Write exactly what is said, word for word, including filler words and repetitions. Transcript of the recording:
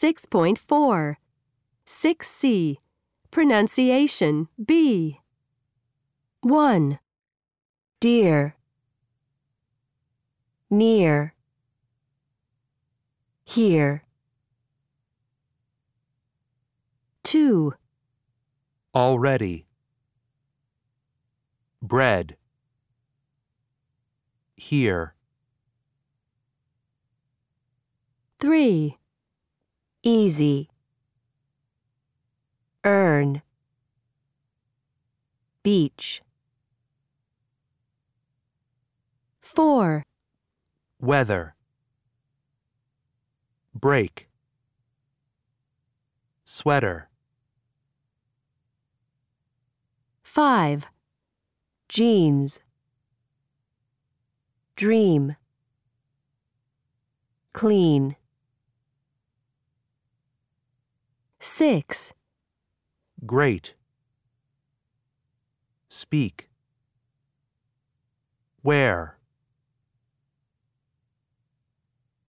six point four. six C. Pronunciation B. one. Dear, near, here. two. Already. Bread. Here. three. Easy, earn, beach. four. Weather. Break. Sweater. five. Jeans, dream, clean. six. Great. Speak. Where.